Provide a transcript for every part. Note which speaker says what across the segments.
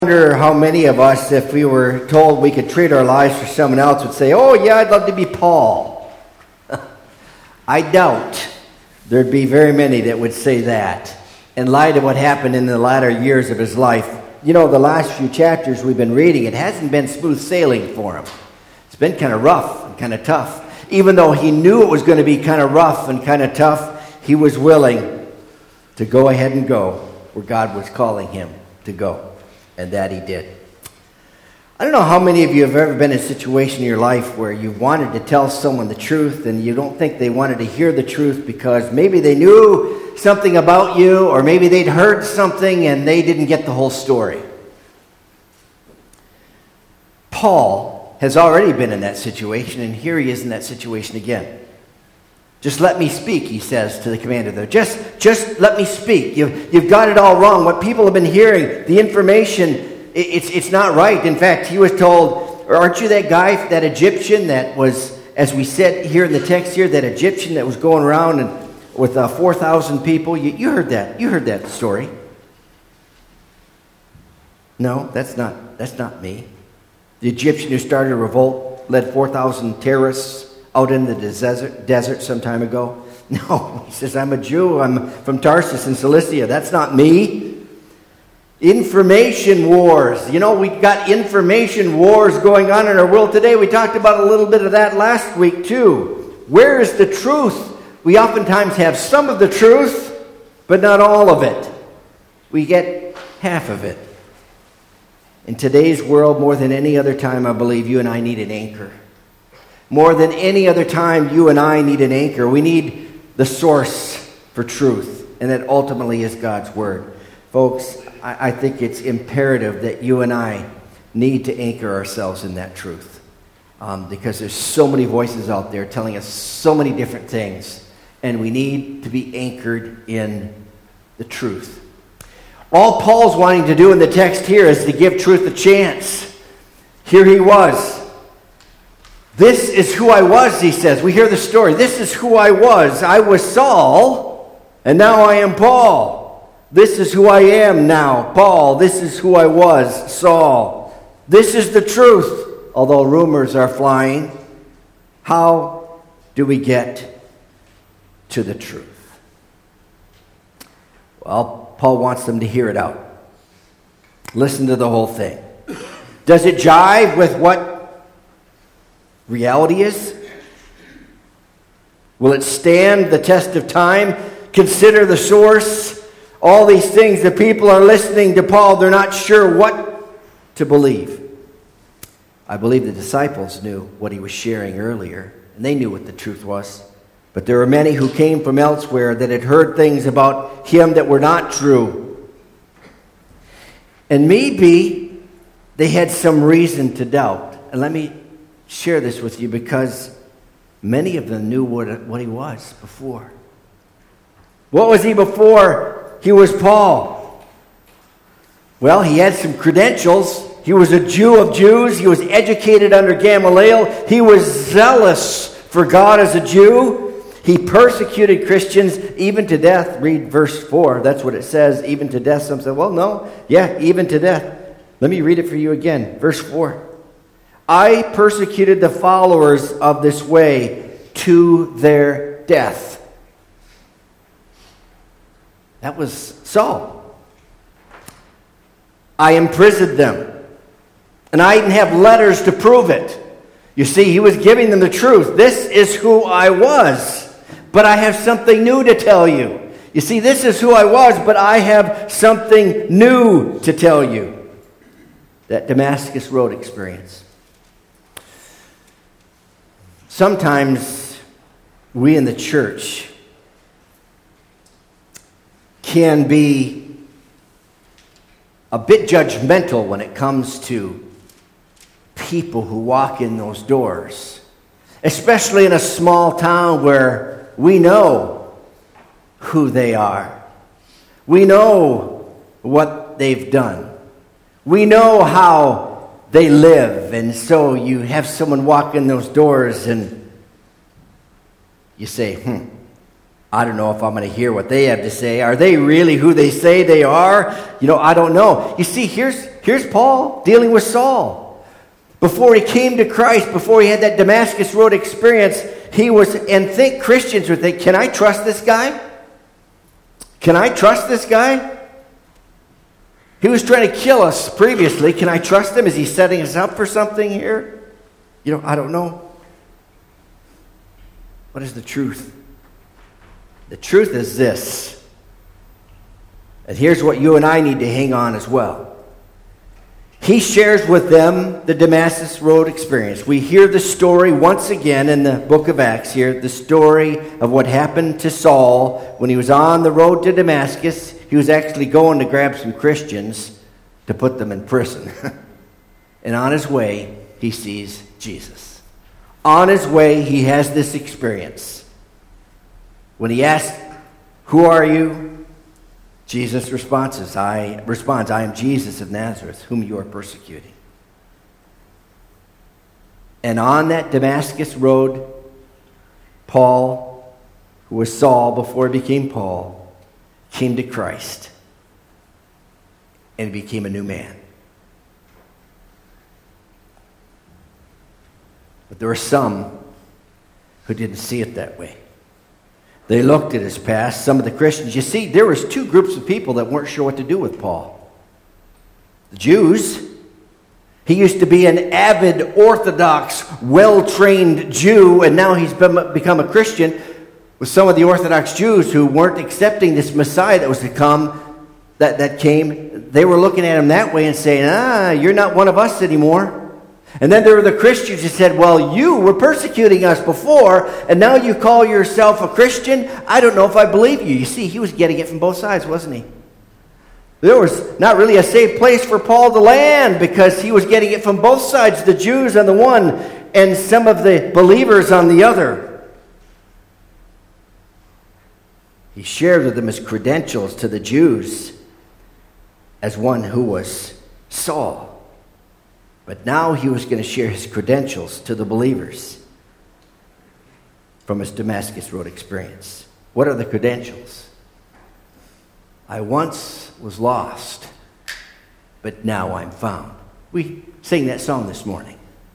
Speaker 1: I wonder how many of us, if we were told we could trade our lives for someone else, would say, "Oh yeah, I'd love to be Paul." I doubt there'd be very many that would say that in light of what happened in the latter years of his life. You know, the last few chapters we've been reading, it hasn't been smooth sailing for him. It's been kind of rough and kind of tough. Even though he knew it was going to be kind of rough and kind of tough, he was willing to go ahead and go where God was calling him to go. And that he did. I don't know how many of you have ever been in a situation in your life where you wanted to tell someone the truth and you don't think they wanted to hear the truth because maybe they knew something about you or maybe they'd heard something and they didn't get the whole story. Paul has already been in that situation, and here he is in that situation again. Just let me speak, he says to the commander there. Just let me speak. You've got it all wrong. What people have been hearing, the information, it's not right. In fact, he was told, aren't you that guy, that Egyptian that was, as we said here in the text here, that Egyptian that was going around and with 4,000 people? You heard that. You heard that story. No, that's not me. The Egyptian who started a revolt, led 4,000 terrorists out in the desert some time ago? No, he says, I'm a Jew. I'm from Tarsus in Cilicia. That's not me. Information wars. You know, we've got information wars going on in our world today. We talked about a little bit of that last week too. Where is the truth? We oftentimes have some of the truth, but not all of it. We get half of it. In today's world, more than any other time, I believe you and I need an anchor. More than any other time, you and I need an anchor. We need the source for truth, and that ultimately is God's Word. Folks, I think it's imperative that you and I need to anchor ourselves in that truth, because there's so many voices out there telling us so many different things, and we need to be anchored in the truth. All Paul's wanting to do in the text here is to give truth a chance. Here he was. This is who I was, he says. We hear the story. This is who I was. I was Saul, and now I am Paul. This is who I am now, Paul. This is who I was, Saul. This is the truth, although rumors are flying. How do we get to the truth? Well, Paul wants them to hear it out. Listen to the whole thing. Does it jive with what reality is? Will it stand the test of time? Consider the source. All these things, the people are listening to Paul. They're not sure what to believe. I believe the disciples knew what he was sharing earlier, and they knew what the truth was. But there were many who came from elsewhere that had heard things about him that were not true. And maybe they had some reason to doubt. And let me share this with you, because many of them knew what he was before. What was he before he was Paul? Well, he had some credentials. He was a Jew of Jews. He was educated under Gamaliel. He was zealous for God as a Jew. He persecuted Christians even to death. Read verse 4. That's what it says, even to death. Some say, well, no. Yeah, even to death. Let me read it for you again. Verse 4. I persecuted the followers of this way to their death. That was Saul. I imprisoned them. And I even have letters to prove it. You see, he was giving them the truth. This is who I was. But I have something new to tell you. You see, this is who I was, but I have something new to tell you. That Damascus Road experience. Sometimes we in the church can be a bit judgmental when it comes to people who walk in those doors, especially in a small town where we know who they are. We know what they've done. We know how they live. And so you have someone walk in those doors and you say, I don't know if I'm going to hear what they have to say. Are they really who they say they are? I don't know. You see, here's Here's Paul dealing with Saul. Before he came to Christ, before he had that Damascus Road experience, Christians would think, can I trust this guy? Can I trust this guy? He was trying to kill us previously. Can I trust him? Is he setting us up for something here? I don't know. What is the truth? The truth is this. And here's what you and I need to hang on as well. He shares with them the Damascus Road experience. We hear the story once again in the book of Acts here, the story of what happened to Saul when he was on the road to Damascus. He was actually going to grab some Christians to put them in prison. And on his way, he sees Jesus. On his way, he has this experience. When he asks, "Who are you?" Jesus responds, I am Jesus of Nazareth, whom you are persecuting. And on that Damascus road, Paul, who was Saul before he became Paul, came to Christ. And he became a new man. But there were some who didn't see it that way. They looked at his past, some of the Christians. You see, there was two groups of people that weren't sure what to do with Paul. The Jews. He used to be an avid, Orthodox, well-trained Jew, and now he's become a Christian. With some of the Orthodox Jews who weren't accepting this Messiah that was to come, that came, they were looking at him that way and saying, you're not one of us anymore. And then there were the Christians who said, well, you were persecuting us before, and now you call yourself a Christian? I don't know if I believe you. You see, he was getting it from both sides, wasn't he? There was not really a safe place for Paul to land because he was getting it from both sides, the Jews on the one and some of the believers on the other. He shared with them his credentials to the Jews as one who was Saul. But now he was going to share his credentials to the believers from his Damascus Road experience. What are the credentials? I once was lost, but now I'm found. We sang that song this morning.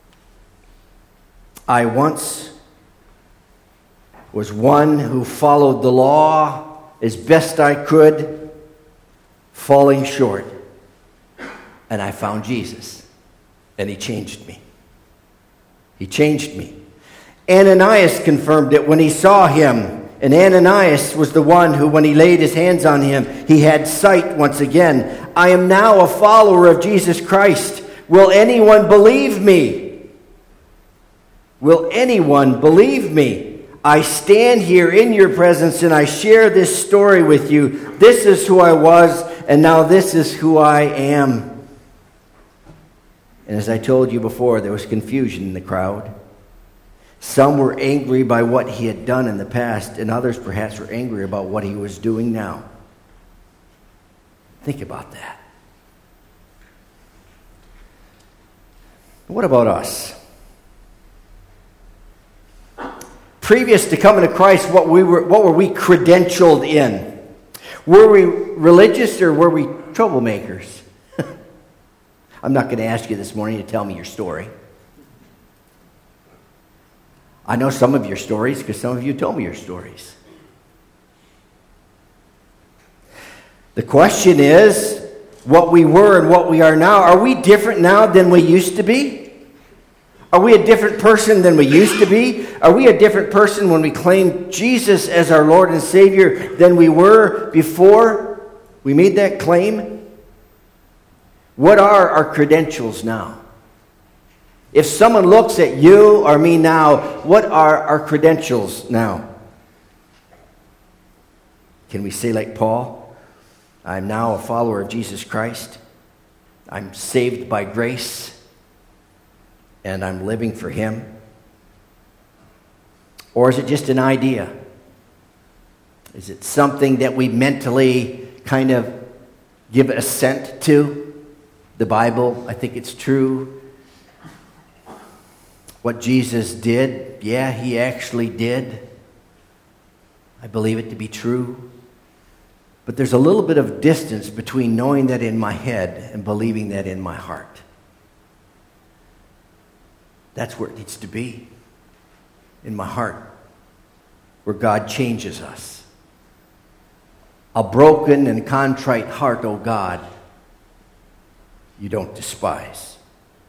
Speaker 1: I once was one who followed the law as best I could, falling short, and I found Jesus. And he changed me. He changed me. Ananias confirmed it when he saw him. And Ananias was the one who, when he laid his hands on him, he had sight once again. I am now a follower of Jesus Christ. Will anyone believe me? Will anyone believe me? I stand here in your presence and I share this story with you. This is who I was, and now this is who I am. And as I told you before, there was confusion in the crowd. Some were angry by what he had done in the past, and others perhaps were angry about what he was doing now. Think about that. What about us? Previous to coming to Christ, what were we credentialed in? Were we religious or were we troublemakers? I'm not going to ask you this morning to tell me your story. I know some of your stories because some of you told me your stories. The question is, what we were and what we are now, are we different now than we used to be? Are we a different person than we used to be? Are we a different person when we claim Jesus as our Lord and Savior than we were before we made that claim? What are our credentials now? If someone looks at you or me now, what are our credentials now? Can we say like Paul, I'm now a follower of Jesus Christ. I'm saved by grace, and I'm living for Him? Or is it just an idea? Is it something that we mentally kind of give assent to? The Bible, I think it's true. What Jesus did, yeah, He actually did. I believe it to be true. But there's a little bit of distance between knowing that in my head and believing that in my heart. That's where it needs to be. In my heart. Where God changes us. A broken and contrite heart, O God, you don't despise.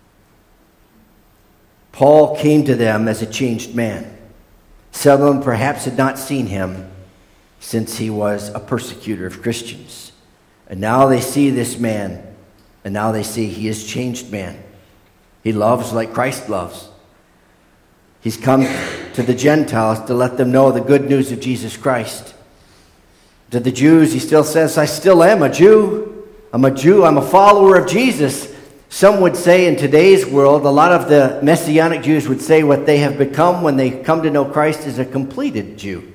Speaker 1: Paul came to them as a changed man. Some of them perhaps had not seen him since he was a persecutor of Christians. And now they see this man, and now they see he is a changed man. He loves like Christ loves. He's come to the Gentiles to let them know the good news of Jesus Christ. To the Jews, he still says, I still am a Jew. I'm a Jew. I'm a follower of Jesus. Some would say in today's world, a lot of the Messianic Jews would say what they have become when they come to know Christ is a completed Jew.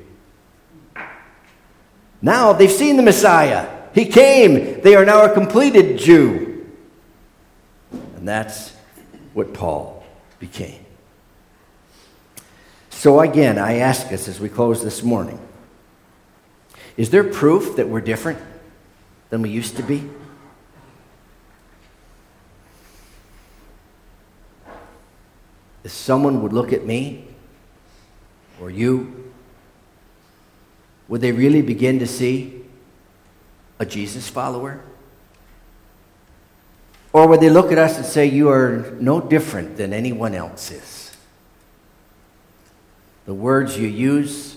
Speaker 1: Now they've seen the Messiah. He came. They are now a completed Jew. And that's what Paul became. So again, I ask us as we close this morning, is there proof that we're different than we used to be? If someone would look at me or you, would they really begin to see a Jesus follower? Or would they look at us and say, you are no different than anyone else is? The words you use,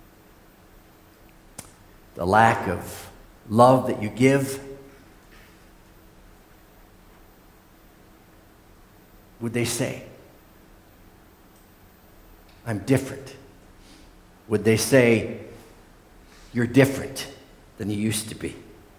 Speaker 1: the lack of love that you give, would they say, I'm different? Would they say, you're different than you used to be?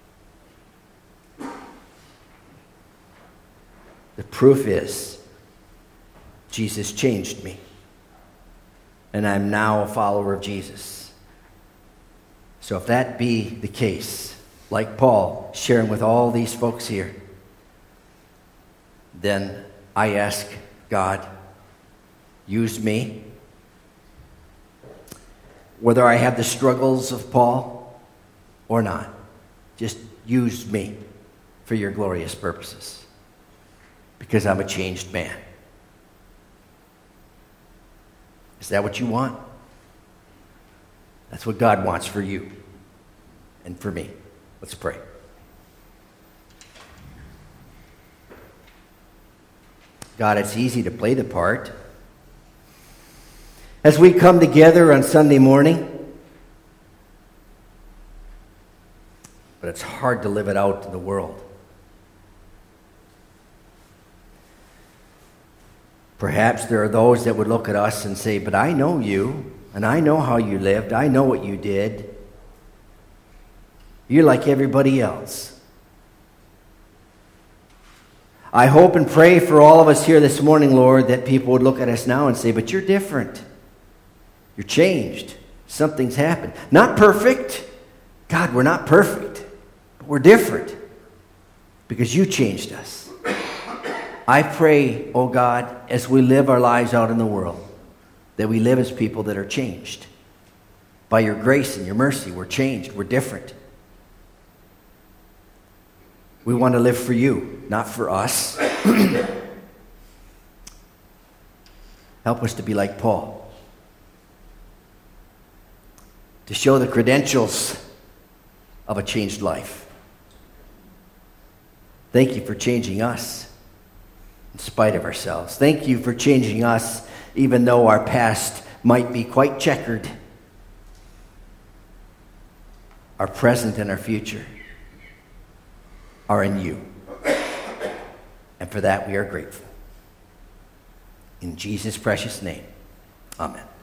Speaker 1: The proof is, Jesus changed me. And I'm now a follower of Jesus. So if that be the case, like Paul sharing with all these folks here, then I ask God, use me. Whether I have the struggles of Paul or not, just use me for your glorious purposes. Because I'm a changed man. Is that what you want? That's what God wants for you and for me. Let's pray. God, it's easy to play the part. As we come together on Sunday morning, but it's hard to live it out in the world. Perhaps there are those that would look at us and say, but I know you, and I know how you lived. I know what you did. You're like everybody else. I hope and pray for all of us here this morning, Lord, that people would look at us now and say, but you're different. You're changed. Something's happened. Not perfect. God, we're not perfect. But we're different. Because you changed us. I pray, oh God, as we live our lives out in the world, that we live as people that are changed. By your grace and your mercy, we're changed. We're different. We want to live for you, not for us. Help us to be like Paul. To show the credentials of a changed life. Thank you for changing us in spite of ourselves. Thank you for changing us even though our past might be quite checkered. Our present and our future are in you. And for that we are grateful. In Jesus' precious name, amen.